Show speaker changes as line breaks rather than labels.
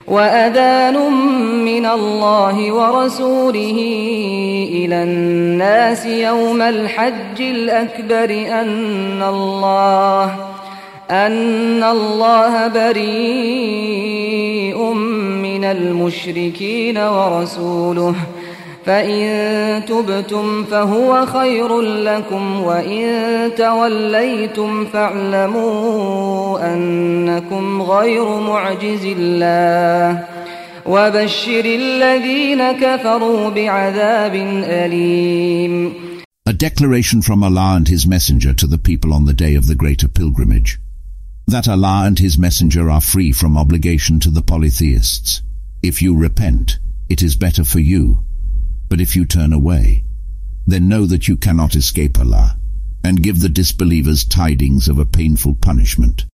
وأذان من الله ورسوله إلى الناس يوم الحج الأكبر أن الله بريء من المشركين ورسوله فإن تبتم فهو خير لكم وإن توليتم فاعلموا أنكم غير معجز الله وبشر الذين كفروا بعذاب أليم.
A declaration from Allah and His Messenger to the people on the day of the greater pilgrimage, that Allah and His Messenger are free from obligation to the polytheists. If you repent, it is better for you. But if you turn away, then know that you cannot escape Allah, and give the disbelievers tidings of a painful punishment.